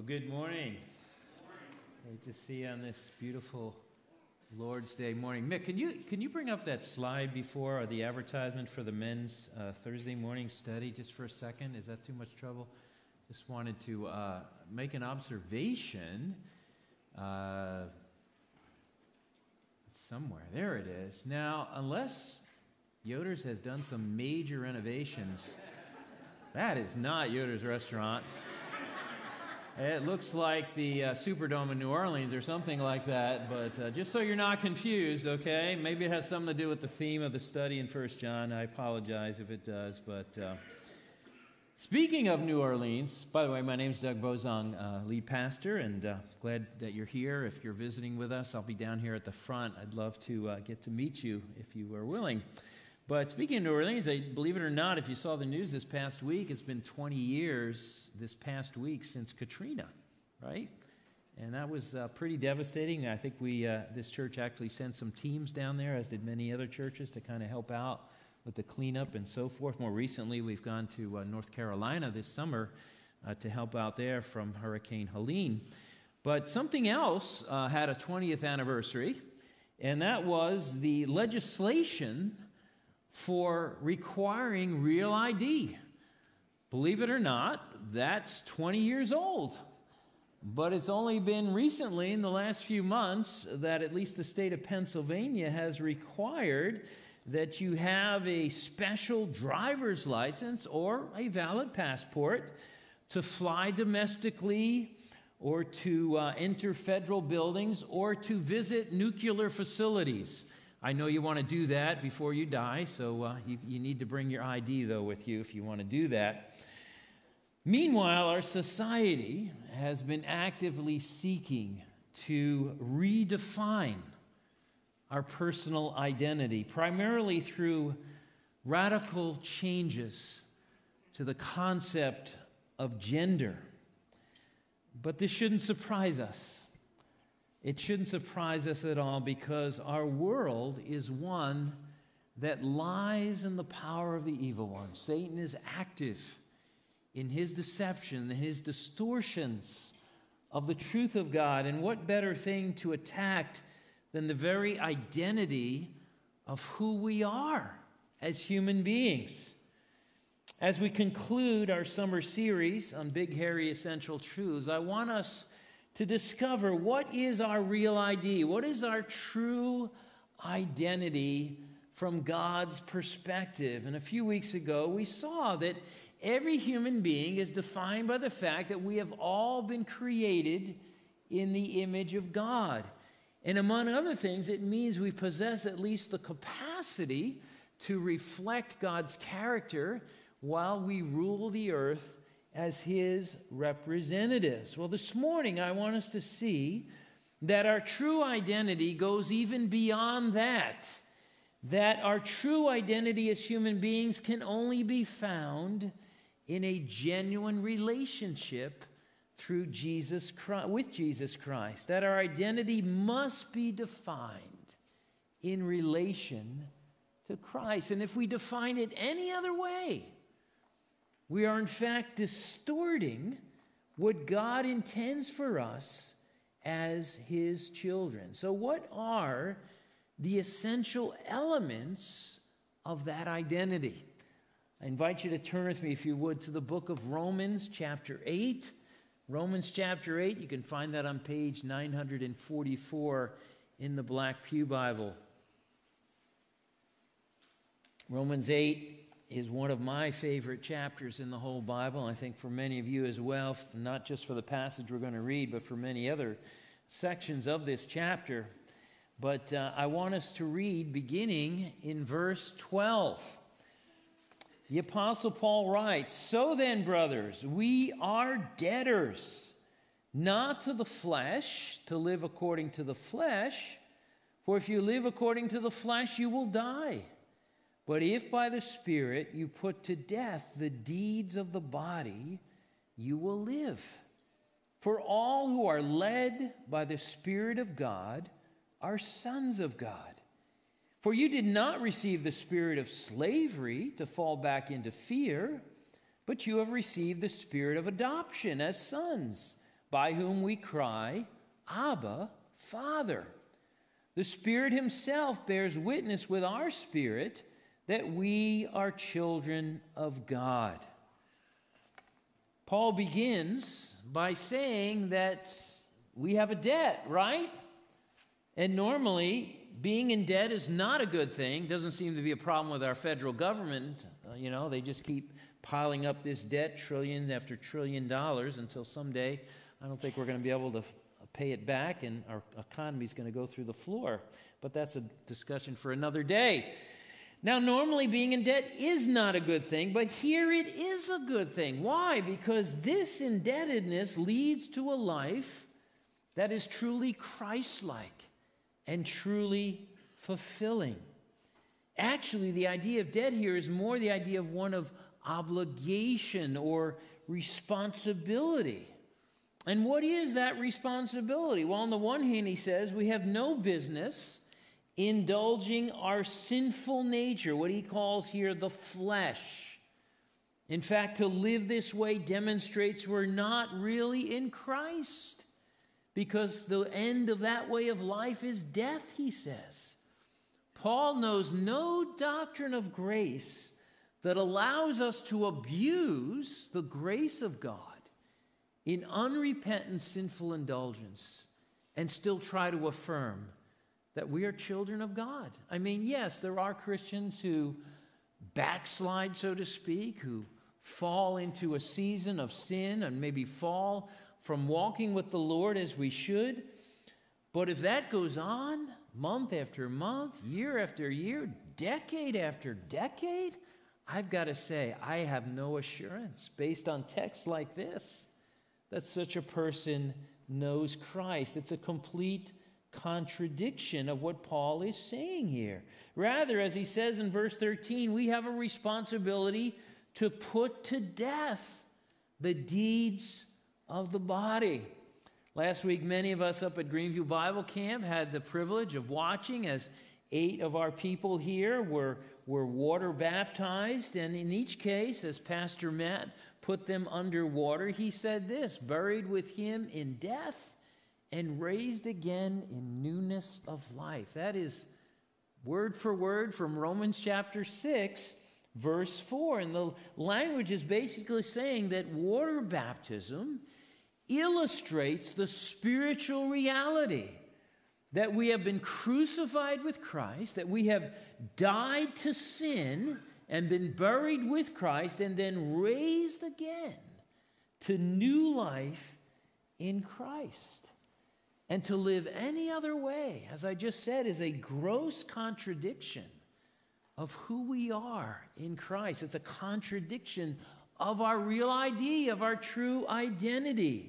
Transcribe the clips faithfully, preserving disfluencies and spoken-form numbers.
Good morning. Great to see you on this beautiful Lord's Day morning. Mick, can you can you bring up that slide before, or the advertisement for the men's uh, Thursday morning study just for a second? Is that too much trouble? Just wanted to uh, make an observation. Uh, it's somewhere. There it is. Now, unless Yoder's has done some major renovations, that is not Yoder's restaurant. It looks like the uh, Superdome in New Orleans or something like that, but uh, just so you're not confused, okay? Maybe it has something to do with the theme of the study in First John. I apologize if it does, but uh, speaking of New Orleans, by the way, my name's Doug Bozong, uh, lead pastor, and uh, glad that you're here. If you're visiting with us, I'll be down here at the front. I'd love to uh, get to meet you if you are willing. But speaking of New Orleans, I, believe it or not, if you saw the news this past week, it's been twenty years this past week since Katrina, right? And that was uh, pretty devastating. I think we, uh, this church actually sent some teams down there, as did many other churches, to kind of help out with the cleanup and so forth. More recently, we've gone to uh, North Carolina this summer uh, to help out there from Hurricane Helene. But something else uh, had a twentieth anniversary, and that was the legislation for requiring real I D. Believe it or not, that's twenty years old. But it's only been recently, in the last few months, that at least the state of Pennsylvania has required that you have a special driver's license or a valid passport to fly domestically or to uh, enter federal buildings or to visit nuclear facilities. I know you want to do that before you die, so uh, you, you need to bring your I D, though, with you if you want to do that. Meanwhile, our society has been actively seeking to redefine our personal identity, primarily through radical changes to the concept of gender. But this shouldn't surprise us. It shouldn't surprise us at all, because our world is one that lies in the power of the evil one. Satan is active in his deception, in his distortions of the truth of God. And what better thing to attack than the very identity of who we are as human beings? As we conclude our summer series on Big, Hairy, Essential Truths, I want us to discover what is our real I D, what is our true identity from God's perspective. And a few weeks ago, we saw that every human being is defined by the fact that we have all been created in the image of God. And among other things, it means we possess at least the capacity to reflect God's character while we rule the earth as his representatives. Well, this morning I want us to see that our true identity goes even beyond that. That our true identity as human beings can only be found in a genuine relationship through Jesus Christ, with Jesus Christ. That our identity must be defined in relation to Christ. And if we define it any other way, we are in fact distorting what God intends for us as his children. So what are the essential elements of that identity? I invite you to turn with me, if you would, to the book of Romans chapter eight. Romans chapter eight, you can find that on page nine forty-four in the Black Pew Bible. Romans eight is one of my favorite chapters in the whole Bible. I think for many of you as well, not just for the passage we're going to read, but for many other sections of this chapter. But uh, I want us to read beginning in verse twelve. The Apostle Paul writes, "So then, brothers, we are debtors, not to the flesh, to live according to the flesh. For if you live according to the flesh, you will die. But if by the Spirit you put to death the deeds of the body, you will live. For all who are led by the Spirit of God are sons of God. For you did not receive the spirit of slavery to fall back into fear, but you have received the spirit of adoption as sons, by whom we cry, Abba, Father. The Spirit himself bears witness with our spirit that we are children of God. Paul begins by saying that we have a debt, right? And normally, being in debt is not a good thing. Doesn't seem to be a problem with our federal government. Uh, you know, they just keep piling up this debt, trillions after trillion dollars, until someday I don't think we're going to be able to pay it back, and our economy is going to go through the floor. But that's a discussion for another day. Now, normally being in debt is not a good thing, but here it is a good thing. Why? Because this indebtedness leads to a life that is truly Christ-like and truly fulfilling. Actually, the idea of debt here is more the idea of one of obligation or responsibility. And what is that responsibility? Well, on the one hand, he says we have no business indulging our sinful nature, what he calls here the flesh. In fact, to live this way demonstrates we're not really in Christ, because the end of that way of life is death, he says. Paul knows no doctrine of grace that allows us to abuse the grace of God in unrepentant sinful indulgence and still try to affirm that we are children of God. I mean, yes, there are Christians who backslide, so to speak, who fall into a season of sin and maybe fall from walking with the Lord as we should. But if that goes on month after month, year after year, decade after decade, I've got to say, I have no assurance based on texts like this that such a person knows Christ. It's a complete contradiction of what Paul is saying here. Rather, as he says in verse thirteen, we have a responsibility to put to death the deeds of the body. Last week, many of us up at Greenview Bible Camp had the privilege of watching as eight of our people here were, were water baptized. And in each case, as Pastor Matt put them underwater, he said this: buried with him in death and raised again in newness of life. That is word for word from Romans chapter six, verse four. And the language is basically saying that water baptism illustrates the spiritual reality that we have been crucified with Christ, that we have died to sin and been buried with Christ, and then raised again to new life in Christ. And to live any other way, as I just said, is a gross contradiction of who we are in Christ. It's a contradiction of our real I D, of our true identity.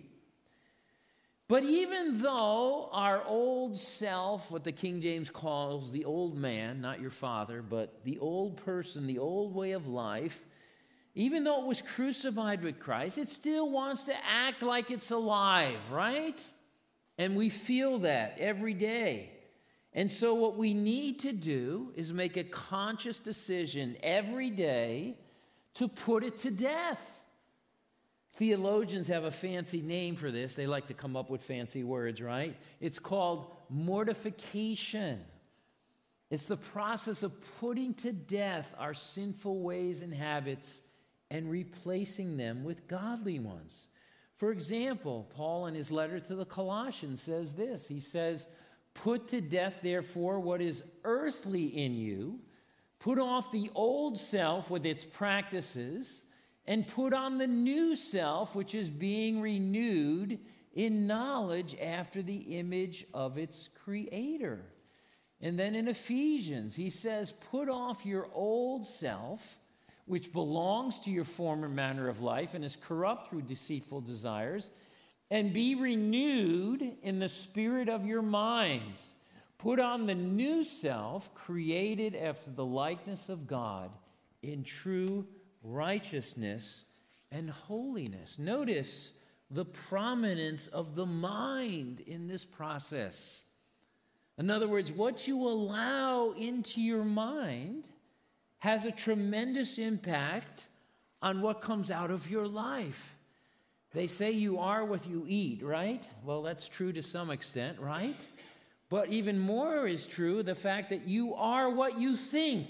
But even though our old self, what the King James calls the old man, not your father, but the old person, the old way of life, even though it was crucified with Christ, it still wants to act like it's alive, right? And we feel that every day. And so what we need to do is make a conscious decision every day to put it to death. Theologians have a fancy name for this. They like to come up with fancy words, right? It's called mortification. It's the process of putting to death our sinful ways and habits and replacing them with godly ones. For example, Paul in his letter to the Colossians says this. He says, put to death, therefore, what is earthly in you. Put off the old self with its practices, and put on the new self, which is being renewed in knowledge after the image of its creator. And then in Ephesians, he says, put off your old self, which belongs to your former manner of life and is corrupt through deceitful desires, and be renewed in the spirit of your minds. Put on the new self, created after the likeness of God, in true righteousness and holiness. Notice the prominence of the mind in this process. In other words, what you allow into your mind has a tremendous impact on what comes out of your life. They say you are what you eat, right? Well, that's true to some extent, right? But even more is true the fact that you are what you think,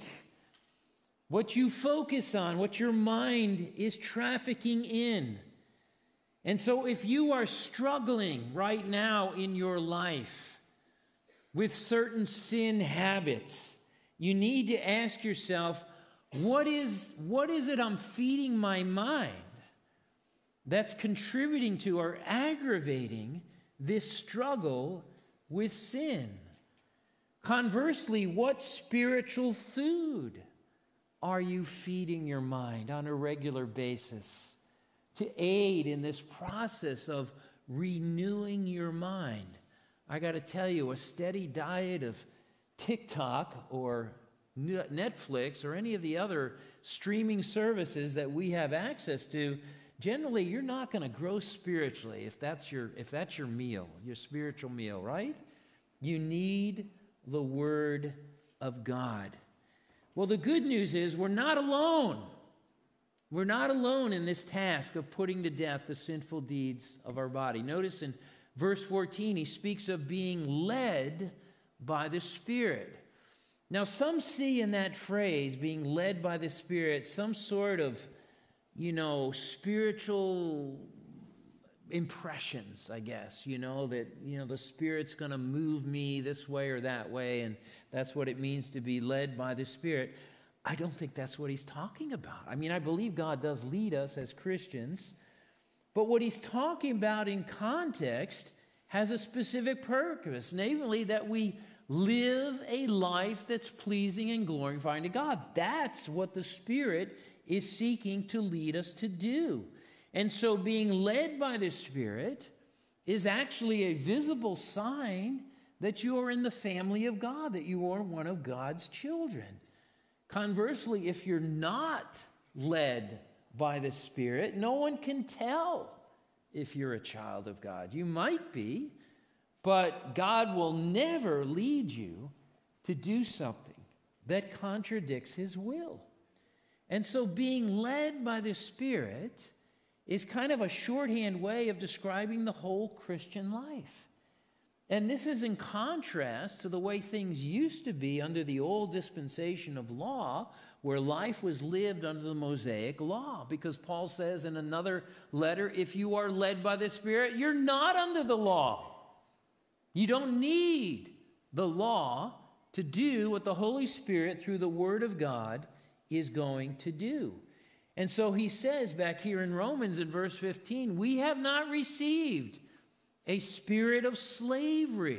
what you focus on, what your mind is trafficking in. And so if you are struggling right now in your life with certain sin habits, you need to ask yourself, what is, what is it I'm feeding my mind that's contributing to or aggravating this struggle with sin? Conversely, what spiritual food are you feeding your mind on a regular basis to aid in this process of renewing your mind? I got to tell you, a steady diet of TikTok or Netflix or any of the other streaming services that we have access to, generally you're not going to grow spiritually if that's your if that's your meal, your spiritual meal, right? You need the Word of God. Well, the good news is we're not alone. We're not alone in this task of putting to death the sinful deeds of our body. Notice in verse fourteen, he speaks of being led by the Spirit. Now, some see in that phrase, being led by the Spirit, some sort of, you know, spiritual impressions, I guess, you know, that, you know, the Spirit's going to move me this way or that way, and that's what it means to be led by the Spirit. I don't think that's what he's talking about. I mean, I believe God does lead us as Christians, but what he's talking about in context has a specific purpose, namely that we live a life that's pleasing and glorifying to God. That's what the Spirit is seeking to lead us to do. And so being led by the Spirit is actually a visible sign that you are in the family of God, that you are one of God's children. Conversely, if you're not led by the Spirit, no one can tell if you're a child of God. You might be, but God will never lead you to do something that contradicts his will. And so being led by the Spirit is kind of a shorthand way of describing the whole Christian life. And this is in contrast to the way things used to be under the old dispensation of law, where life was lived under the Mosaic law. Because Paul says in another letter, if you are led by the Spirit, you're not under the law. You don't need the law to do what the Holy Spirit, through the Word of God, is going to do. And so he says back here in Romans in verse fifteen, we have not received a spirit of slavery,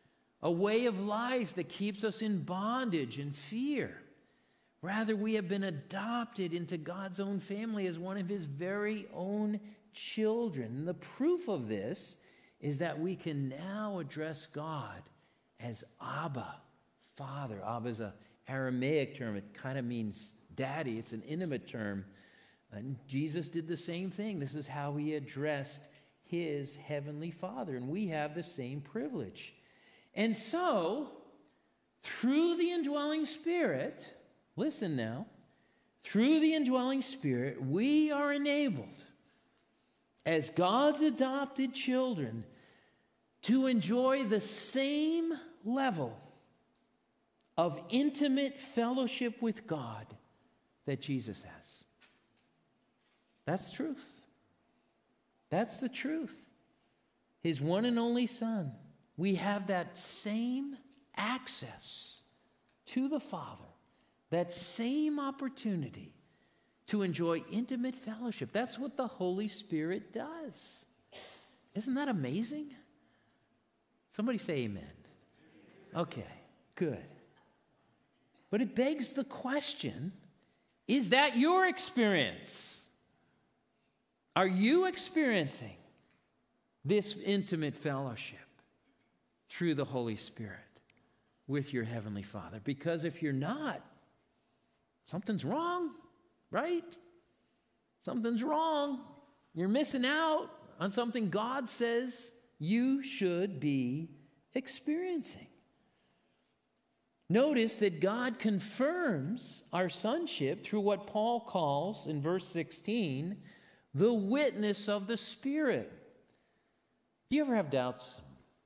a way of life that keeps us in bondage and fear. Rather, we have been adopted into God's own family as one of his very own children. And the proof of this is that we can now address God as Abba, Father. Abba is an Aramaic term. It kind of means daddy. It's an intimate term. And Jesus did the same thing. This is how he addressed his heavenly Father. And we have the same privilege. And so, through the indwelling Spirit, listen now, through the indwelling Spirit, we are enabled, as God's adopted children, to enjoy the same level of intimate fellowship with God that Jesus has. That's truth. That's the truth. His one and only Son. We have that same access to the Father, that same opportunity to enjoy intimate fellowship. That's what the Holy Spirit does. Isn't that amazing? Somebody say amen. Okay, good. But it begs the question, is that your experience? Are you experiencing this intimate fellowship through the Holy Spirit with your Heavenly Father? Because if you're not, something's wrong, right? Something's wrong. You're missing out on something God says you should be experiencing. Notice that God confirms our sonship through what Paul calls in verse sixteen, the witness of the Spirit. Do you ever have doubts?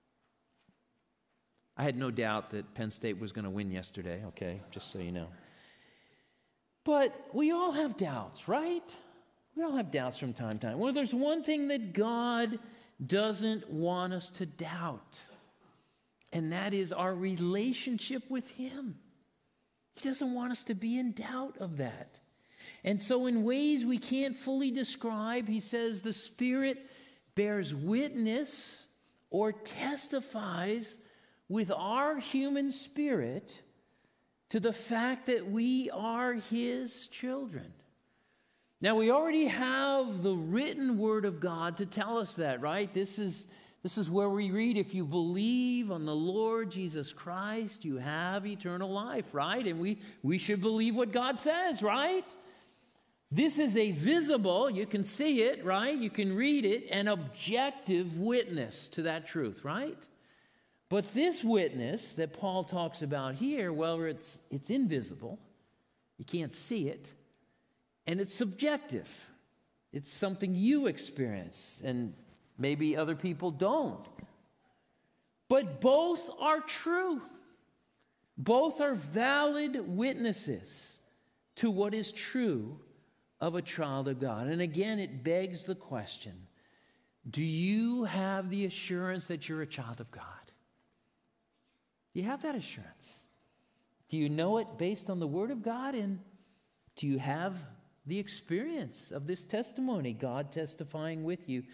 I had no doubt that Penn State was going to win yesterday, okay, just so you know. But we all have doubts, right? We all have doubts from time to time. Well, there's one thing that God doesn't want us to doubt, and that is our relationship with Him. He doesn't want us to be in doubt of that. And so in ways we can't fully describe, he says the Spirit bears witness or testifies with our human spirit to the fact that we are His children. Now, we already have the written Word of God to tell us that, right? This is, this is where we read, if you believe on the Lord Jesus Christ, you have eternal life, right? And we, we should believe what God says, right? This is a visible, you can see it, right? You can read it, an objective witness to that truth, right? But this witness that Paul talks about here, well, it's, it's invisible. You can't see it. And it's subjective. It's something you experience, and maybe other people don't. But both are true. Both are valid witnesses to what is true of a child of God. And again, it begs the question, do you have the assurance that you're a child of God? Do you have that assurance? Do you know it based on the Word of God? And do you have the experience of this testimony, God testifying with you?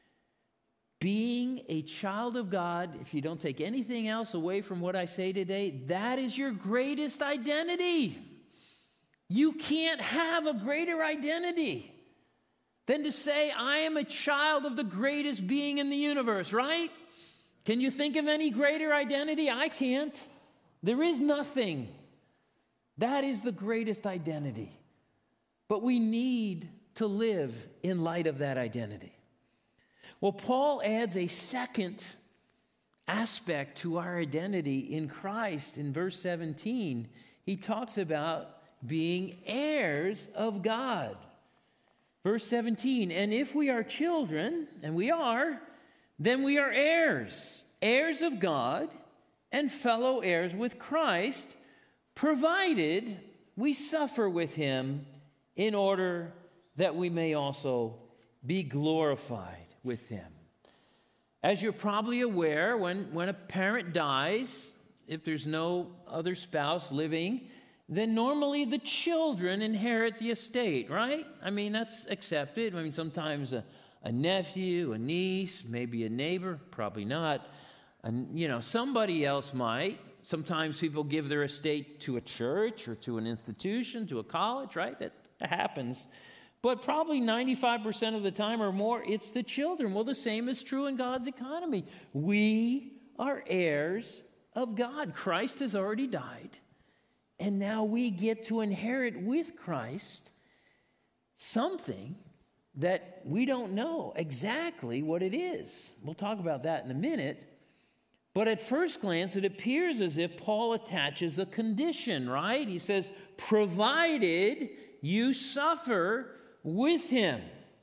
Being a child of God, if you don't take anything else away from what I say today, that is your greatest identity. You can't have a greater identity than to say, I am a child of the greatest being in the universe, right? Can you think of any greater identity? I can't. There is nothing. That is the greatest identity. But we need to live in light of that identity. Well, Paul adds a second aspect to our identity in Christ. In verse seventeen, he talks about being heirs of God. Verse seventeen, and if we are children, and we are, then we are heirs, heirs of God, and fellow heirs with Christ, provided we suffer with Him in order that we may also be glorified with Him. As you're probably aware, when, when a parent dies, if there's no other spouse living, then normally the children inherit the estate, right? I mean, that's accepted. I mean, sometimes a, a nephew, a niece, maybe a neighbor, probably not. And, you know, somebody else might. Sometimes people give their estate to a church or to an institution, to a college, right? That, that happens. But probably ninety-five percent of the time or more, it's the children. Well, the same is true in God's economy. We are heirs of God. Christ has already died. And now we get to inherit with Christ something that we don't know exactly what it is. We'll talk about that in a minute. But at first glance, it appears as if Paul attaches a condition, right? He says, provided you suffer with Him.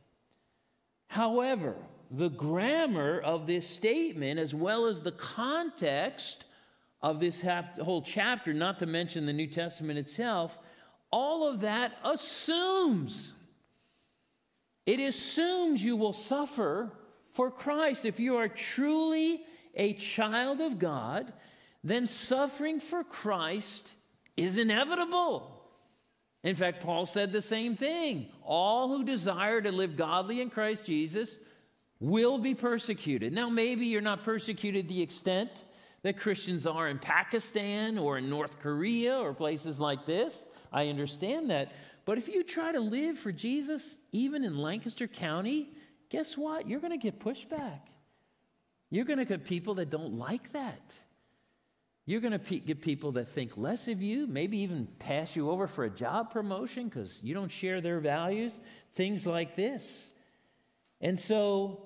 However, the grammar of this statement, as well as the context of this half, whole chapter, not to mention the New Testament itself, all of that assumes. It assumes you will suffer for Christ. If you are truly a child of God, then suffering for Christ is inevitable. In fact, Paul said the same thing. All who desire to live godly in Christ Jesus will be persecuted. Now, maybe you're not persecuted to the extent that Christians are in Pakistan or in North Korea or places like this. I understand that. But if you try to live for Jesus, even in Lancaster County, guess what? You're going to get pushback. You're going to get people that don't like that. You're going to pe- get people that think less of you, maybe even pass you over for a job promotion because you don't share their values, things like this. And so,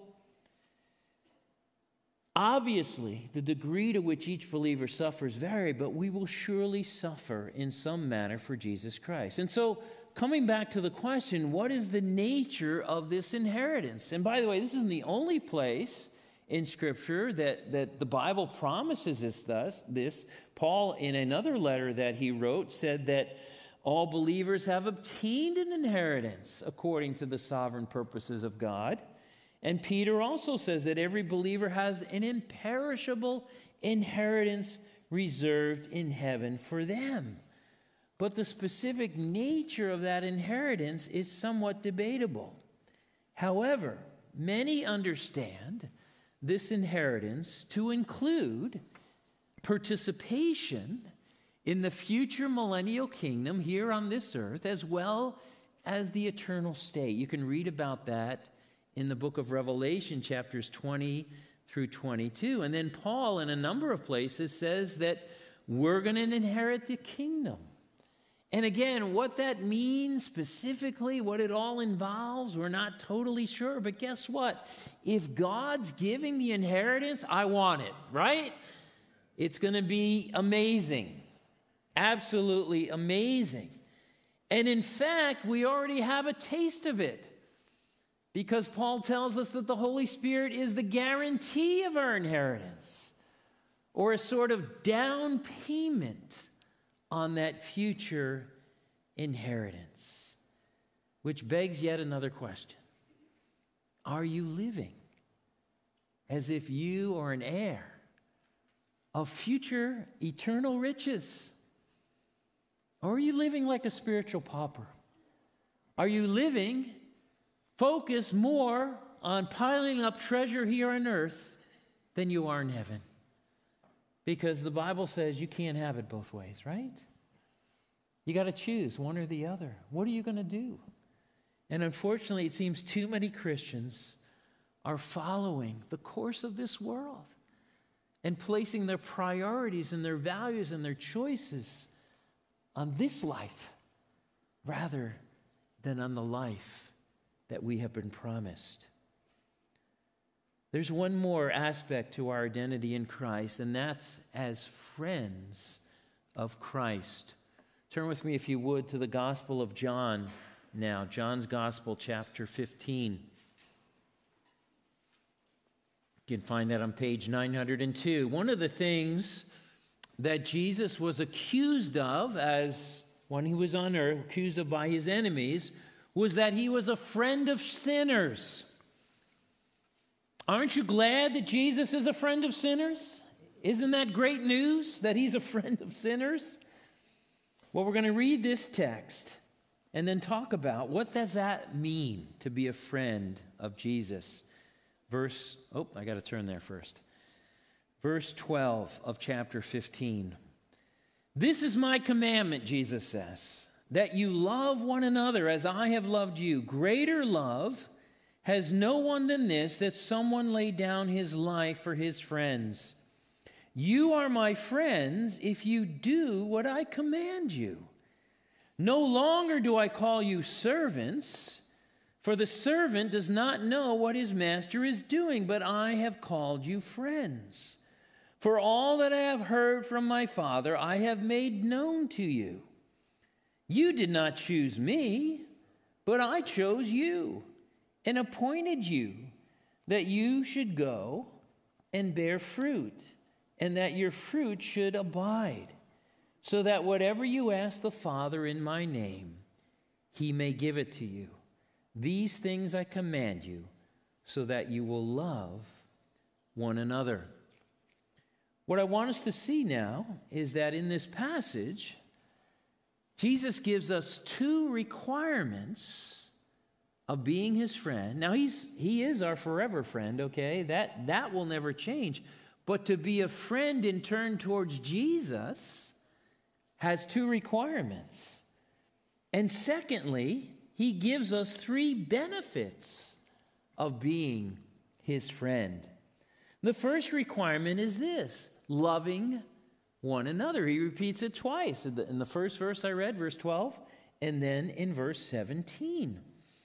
obviously, the degree to which each believer suffers vary, but we will surely suffer in some manner for Jesus Christ. And so, coming back to the question, what is the nature of this inheritance? And by the way, this isn't the only place in Scripture that, that the Bible promises us thus, this. Paul, in another letter that he wrote, said that all believers have obtained an inheritance according to the sovereign purposes of God. And Peter also says that every believer has an imperishable inheritance reserved in heaven for them. But the specific nature of that inheritance is somewhat debatable. However, many understand this inheritance to include participation in the future millennial kingdom here on this earth, as well as the eternal state. You can read about that in the book of Revelation, chapters twenty through twenty-two. And then Paul, in a number of places, says that we're going to inherit the kingdom. And again, what that means specifically, what it all involves, we're not totally sure. But guess what? If God's giving the inheritance, I want it, right? It's going to be amazing. Absolutely amazing. And in fact, we already have a taste of it, because Paul tells us that the Holy Spirit is the guarantee of our inheritance, or a sort of down payment on that future inheritance. Which begs yet another question. Are you living as if you are an heir of future eternal riches? Or are you living like a spiritual pauper? Are you living focused more on piling up treasure here on earth than you are in heaven? Because the Bible says you can't have it both ways, right? You got to choose one or the other. What are you going to do? And unfortunately, it seems too many Christians are following the course of this world and placing their priorities and their values and their choices on this life rather than on the life that we have been promised. There's one more aspect to our identity in Christ, and that's as friends of Christ. Turn with me, if you would, to the Gospel of John now. John's Gospel, chapter fifteen. You can find that on page nine hundred two. One of the things that Jesus was accused of as when he was on earth, accused of by his enemies, was that he was a friend of sinners. Aren't you glad that Jesus is a friend of sinners? Isn't that great news that he's a friend of sinners? Well, we're going to read this text and then talk about what does that mean to be a friend of Jesus. Verse, oh, I got to turn there first. Verse twelve of chapter fifteen. This is my commandment, Jesus says, that you love one another as I have loved you. Greater love has no one than this, that someone lay down his life for his friends. You are my friends if you do what I command you. No longer do I call you servants, for the servant does not know what his master is doing, but I have called you friends. For all that I have heard from my Father, I have made known to you. You did not choose me, but I chose you and appointed you that you should go and bear fruit, and that your fruit should abide, so that whatever you ask the Father in my name, he may give it to you. These things I command you, so that you will love one another. What I want us to see now is that in this passage, Jesus gives us two requirements of being his friend. Now, he's he is our forever friend, okay? That, that will never change. But to be a friend in turn towards Jesus has two requirements. And secondly, he gives us three benefits of being his friend. The first requirement is this: loving one another. He repeats it twice in the, in the first verse I read, verse twelve, and then in verse seventeen.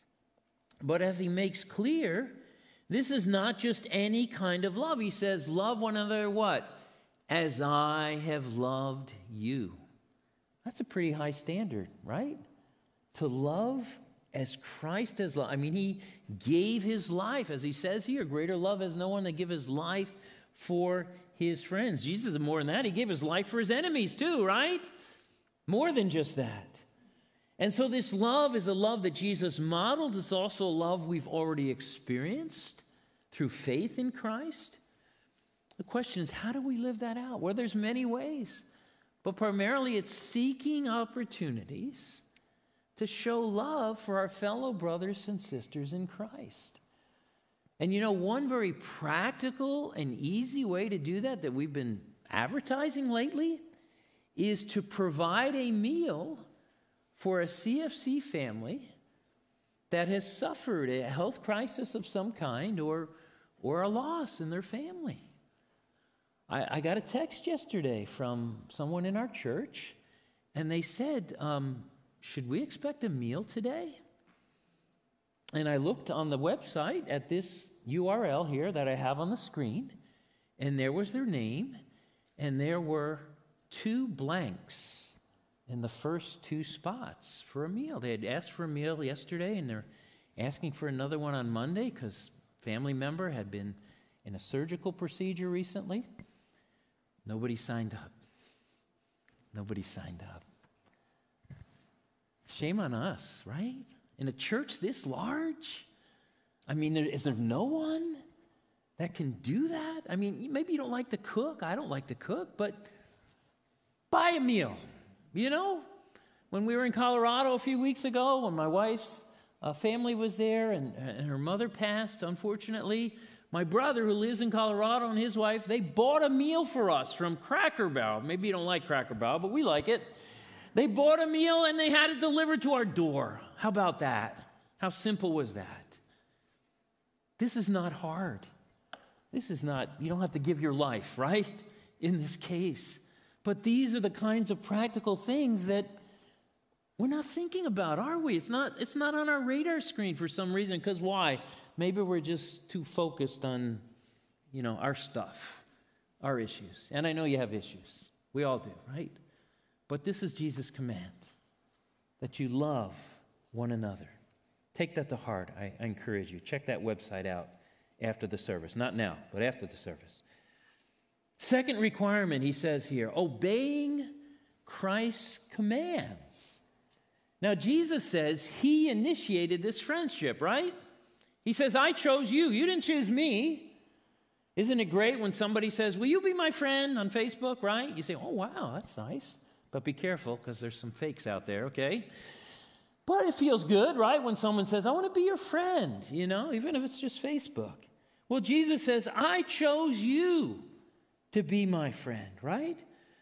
But as he makes clear, this is not just any kind of love. He says, love one another what? As I have loved you. That's a pretty high standard, right? to love as Christ has loved. I mean, he gave his life, as he says here, greater love has no one than give his life for his friends. Jesus is more than that. He gave his life for his enemies too, right? More than just that. And so this love is a love that Jesus modeled. It's also a love we've already experienced through faith in Christ. The question is, how do we live that out? Well, there's many ways. But primarily it's seeking opportunities to show love for our fellow brothers and sisters in Christ. And you know, one very practical and easy way to do that that we've been advertising lately is to provide a meal for a C F C family that has suffered a health crisis of some kind or, or a loss in their family. I, I got a text yesterday from someone in our church, and they said, um, should we expect a meal today? And I looked on the website at this U R L here that I have on the screen, and there was their name, and there were two blanks in the first two spots for a meal. They had asked for a meal yesterday, and they're asking for another one on Monday because a family member had been in a surgical procedure recently. Nobody signed up. Nobody signed up. Shame on us, right? In a church this large? I mean, there, is there no one that can do that? I mean, maybe you don't like to cook. I don't like to cook, but buy a meal. You know, when we were in Colorado a few weeks ago, when my wife's uh, family was there and, and her mother passed, unfortunately, my brother who lives in Colorado and his wife, they bought a meal for us from Cracker Barrel. Maybe you don't like Cracker Barrel, but we like it. They bought a meal and they had it delivered to our door. How about that? How simple was that? This is not hard. This is not, you don't have to give your life, right? In this case. But these are the kinds of practical things that we're not thinking about, are we? It's not, it's not on our radar screen for some reason. Because why? Maybe we're just too focused on, you know, our stuff, our issues. And I know you have issues. We all do, right? But this is Jesus' command, that you love one another. Take that to heart. I, I encourage you. Check that website out after the service. Not now, but after the service. Second requirement, he says here, obeying Christ's commands. Now, Jesus says he initiated this friendship, right? He says, I chose you. You didn't choose me. Isn't it great when somebody says, will you be my friend on Facebook, right? You say, oh, wow, that's nice. But be careful because there's some fakes out there, okay? But it feels good, right, when someone says, I want to be your friend, you know, even if it's just Facebook. Well, Jesus says, I chose you to be my friend, right?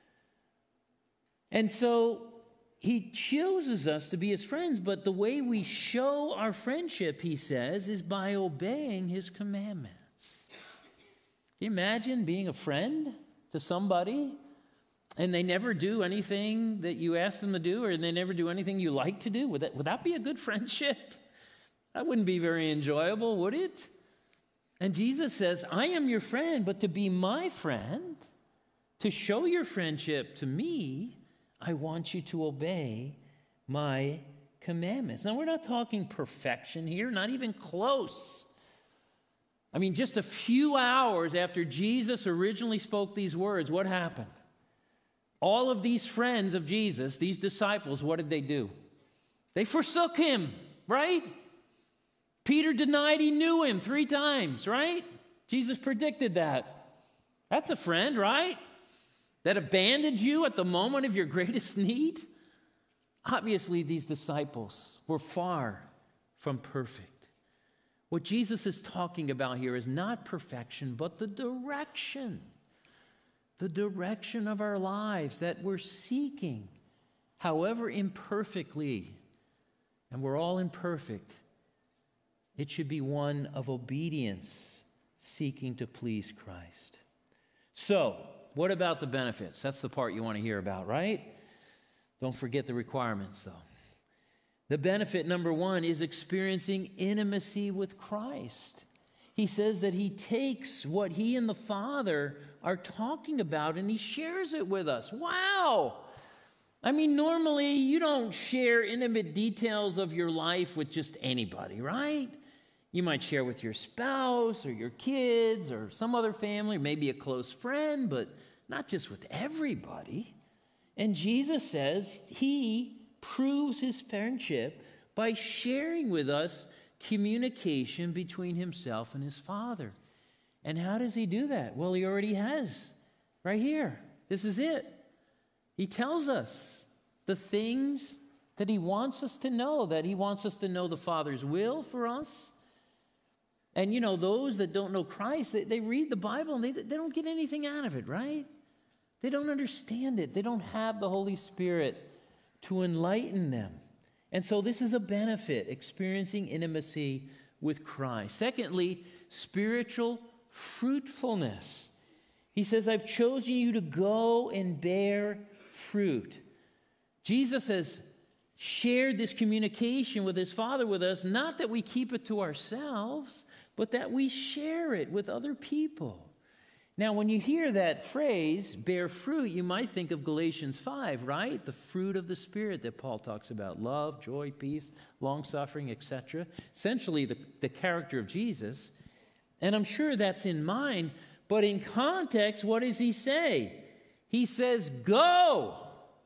And so he chooses us to be his friends, but the way we show our friendship, he says, is by obeying his commandments. Can you imagine being a friend to somebody and they never do anything that you ask them to do, or they never do anything you like to do? Would that, would that be a good friendship? That wouldn't be very enjoyable, would it? And Jesus says, I am your friend, but to be my friend, to show your friendship to me, I want you to obey my commandments. Now, we're not talking perfection here, not even close. I mean, just a few hours after Jesus originally spoke these words, what happened? All of these friends of Jesus, these disciples, what did they do? They forsook him, right? Peter denied he knew him three times, right? Jesus predicted that. That's a friend, right? That abandoned you at the moment of your greatest need? Obviously, these disciples were far from perfect. What Jesus is talking about here is not perfection, but the direction. The direction of our lives that we're seeking, however imperfectly, and we're all imperfect. It should be one of obedience, seeking to please Christ. So, what about the benefits? That's the part you want to hear about, right? Don't forget the requirements, though. The benefit, number one, is experiencing intimacy with Christ. He says that he takes what he and the Father are talking about and he shares it with us. Wow! I mean, normally you don't share intimate details of your life with just anybody, right? You might share with your spouse or your kids or some other family, or maybe a close friend, but not just with everybody. And Jesus says he proves his friendship by sharing with us communication between himself and his Father. And how does he do that? Well, he already has right here. This is it. He tells us the things that he wants us to know, that he wants us to know the Father's will for us. And, you know, those that don't know Christ, they, they read the Bible and they, they don't get anything out of it, right? They don't understand it. They don't have the Holy Spirit to enlighten them. And so this is a benefit, experiencing intimacy with Christ. Secondly, spiritual fruitfulness. He says, I've chosen you to go and bear fruit. Jesus has shared this communication with his Father with us, not that we keep it to ourselves, but that we share it with other people. Now, when you hear that phrase, bear fruit, you might think of Galatians five, right? The fruit of the Spirit that Paul talks about, love, joy, peace, long-suffering, et cetera. Essentially, the, the character of Jesus. And I'm sure that's in mind, but in context, what does he say? He says, go.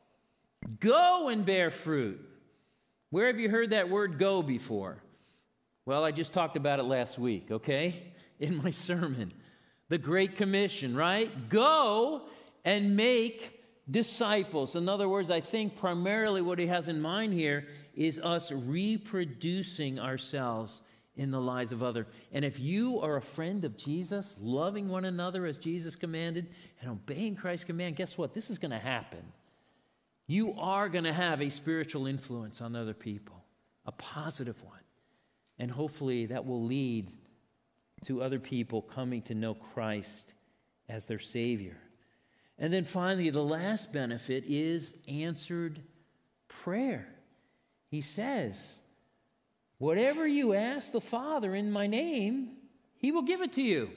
Go and bear fruit. Where have you heard that word go before? Well, I just talked about it last week, okay? In my sermon. The Great Commission, right? Go and make disciples. In other words, I think primarily what he has in mind here is us reproducing ourselves in the lives of others. And if you are a friend of Jesus, loving one another as Jesus commanded, and obeying Christ's command, guess what? This is going to happen. You are going to have a spiritual influence on other people, a positive one. And hopefully that will lead to other people coming to know Christ as their Savior. And then finally, the last benefit is answered prayer. He says, whatever you ask the Father in my name, he will give it to you.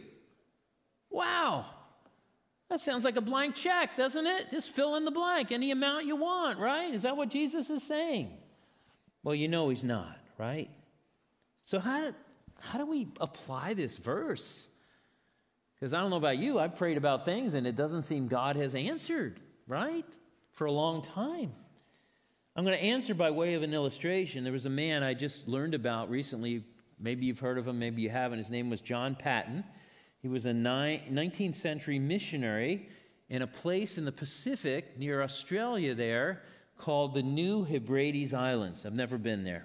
Wow. That sounds like a blank check, doesn't it? Just fill in the blank, any amount you want, right? Is that what Jesus is saying? Well, you know he's not, right? So how do, how do we apply this verse? Because I don't know about you, I've prayed about things and it doesn't seem God has answered, right? For a long time. I'm going to answer by way of an illustration. There was a man I just learned about recently. Maybe you've heard of him, maybe you haven't. His name was John Paton. He was a nineteenth century missionary in a place in the Pacific near Australia there called the New Hebrides Islands. I've never been there.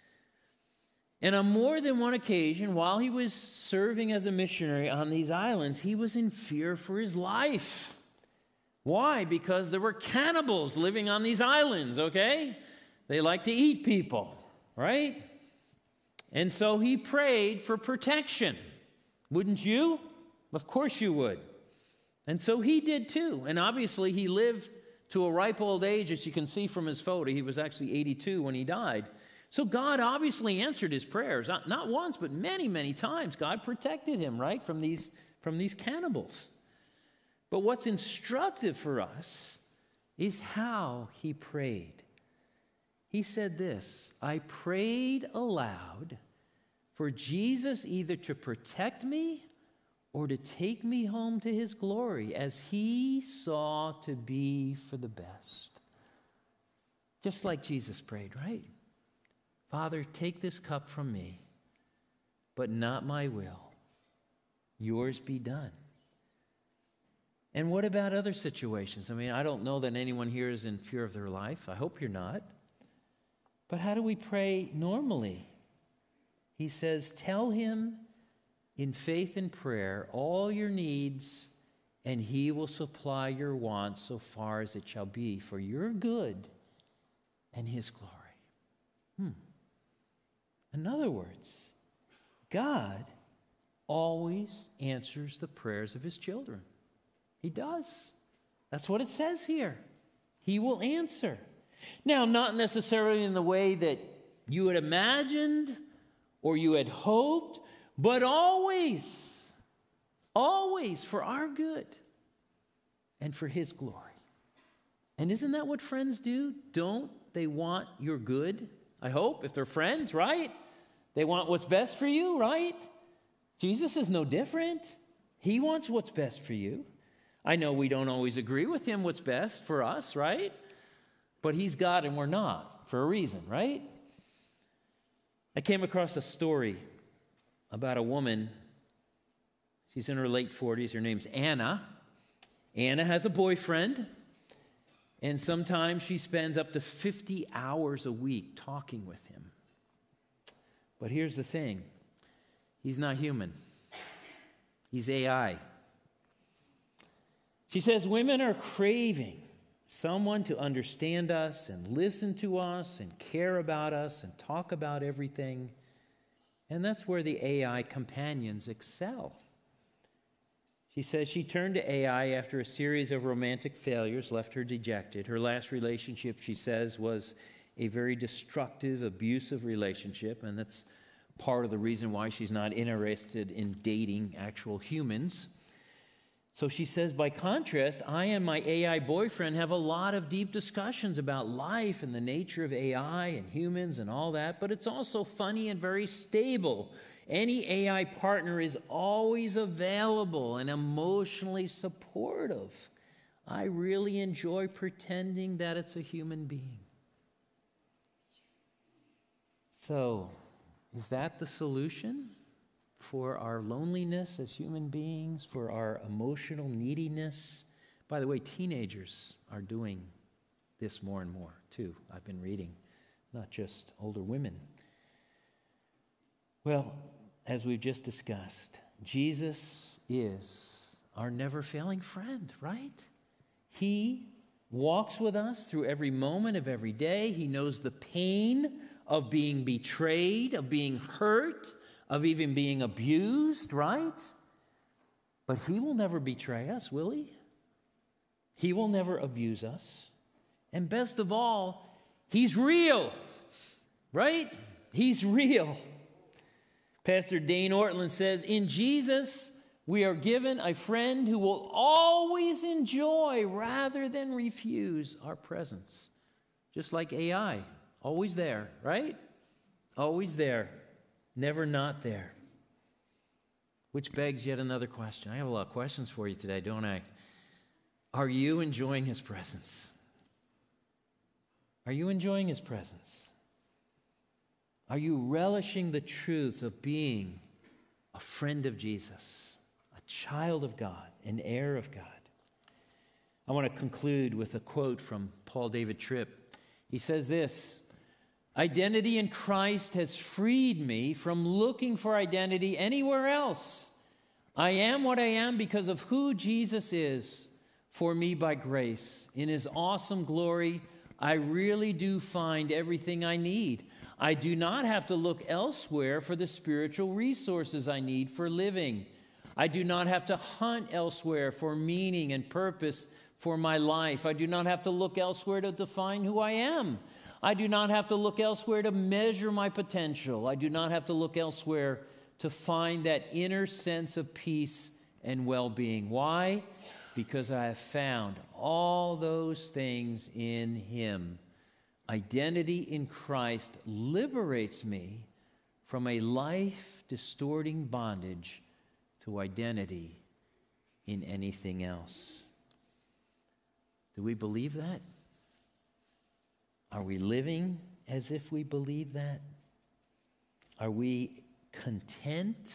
And on more than one occasion, while he was serving as a missionary on these islands, he was in fear for his life. Why? Because there were cannibals living on these islands, okay? They like to eat people, right? And so he prayed for protection. Wouldn't you? Of course you would. And so he did too. And obviously he lived to a ripe old age, as you can see from his photo. He was actually eighty-two when he died. So God obviously answered his prayers. Not, not once, but many, many times. God protected him, right, from these, from these cannibals. But what's instructive for us is how he prayed. He said this, I prayed aloud for Jesus either to protect me or to take me home to his glory as he saw to be for the best. Just like Jesus prayed, right? Father, take this cup from me, but not my will. Yours be done. And what about other situations? I mean, I don't know that anyone here is in fear of their life. I hope you're not. But how do we pray normally? He says, tell him in faith and prayer all your needs, and he will supply your wants so far as it shall be for your good and his glory. Hmm. In other words, God always answers the prayers of his children. He does. That's what it says here. He will answer. Now, not necessarily in the way that you had imagined or you had hoped, but always, always for our good and for his glory And isn't that what friends do? Don't they want your good? I hope, if they're friends, right? They want what's best for you, right? Jesus is no different. He wants what's best for you. I know we don't always agree with him what's best for us, right? But he's God and we're not, for a reason, right? I came across a story about a woman. She's in her late forties. Her name's Anna. Anna has a boyfriend, and sometimes she spends up to fifty hours a week talking with him. But here's the thing. He's not human. He's A I. She says women are craving someone to understand us and listen to us and care about us and talk about everything. And that's where the A I companions excel. She says she turned to A I after a series of romantic failures left her dejected. Her last relationship, she says, was a very destructive, abusive relationship, and that's part of the reason why she's not interested in dating actual humans. So she says, by contrast, I and my A I boyfriend have a lot of deep discussions about life and the nature of A I and humans and all that, but it's also funny and very stable. Any A I partner is always available and emotionally supportive. I really enjoy pretending that it's a human being. So, is that the solution for our loneliness as human beings, for our emotional neediness? By the way, teenagers are doing this more and more, too. I've been reading, not just older women. Well, as we've just discussed, Jesus is our never-failing friend, right? He walks with us through every moment of every day. He knows the pain of being betrayed, of being hurt, of even being abused, right? But he will never betray us, will he? He will never abuse us. And best of all, he's real, right? He's real. Pastor Dane Ortland says, in Jesus, we are given a friend who will always enjoy rather than refuse our presence. Just like A I, always there, right? Always there, never not there. Which begs yet another question. I have a lot of questions for you today, don't I? Are you enjoying his presence? Are you enjoying his presence? Are you relishing the truths of being a friend of Jesus, a child of God, an heir of God? I want to conclude with a quote from Paul David Tripp. He says this, identity in Christ has freed me from looking for identity anywhere else. I am what I am because of who Jesus is for me by grace. In his awesome glory, I really do find everything I need. I do not have to look elsewhere for the spiritual resources I need for living. I do not have to hunt elsewhere for meaning and purpose for my life. I do not have to look elsewhere to define who I am. I do not have to look elsewhere to measure my potential. I do not have to look elsewhere to find that inner sense of peace and well-being. Why? Because I have found all those things in him. Identity in Christ liberates me from a life-distorting bondage to identity in anything else. Do we believe that? Are we living as if we believe that? Are we content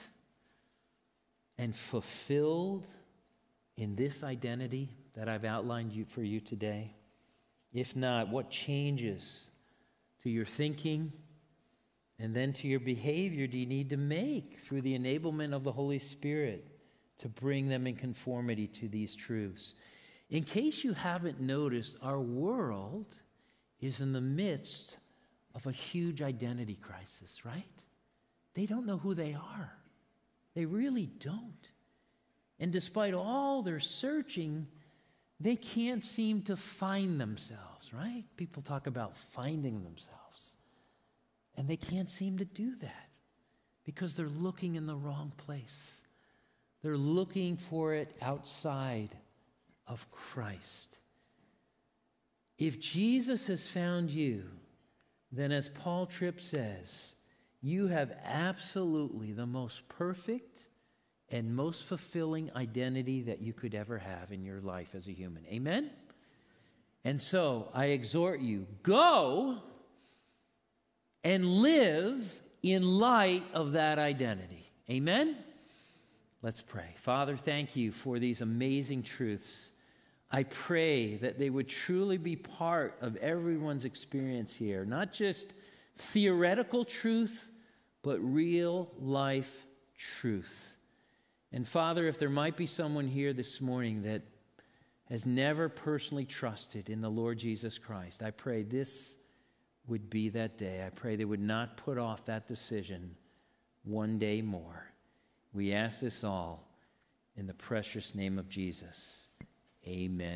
and fulfilled in this identity that I've outlined you for you today? If not, what changes to your thinking and then to your behavior do you need to make through the enablement of the Holy Spirit to bring them in conformity to these truths? In case you haven't noticed, our world is in the midst of a huge identity crisis, right? They don't know who they are. They really don't. And despite all their searching, they can't seem to find themselves, right? People talk about finding themselves. And they can't seem to do that because they're looking in the wrong place. They're looking for it outside of Christ. If Jesus has found you, then as Paul Tripp says, you have absolutely the most perfect and most fulfilling identity that you could ever have in your life as a human. Amen? And so I exhort you, go and live in light of that identity. Amen? Let's pray. Father, thank you for these amazing truths. I pray that they would truly be part of everyone's experience here, not just theoretical truth, but real life truth. And Father, if there might be someone here this morning that has never personally trusted in the Lord Jesus Christ, I pray this would be that day. I pray they would not put off that decision one day more. We ask this all in the precious name of Jesus. Amen.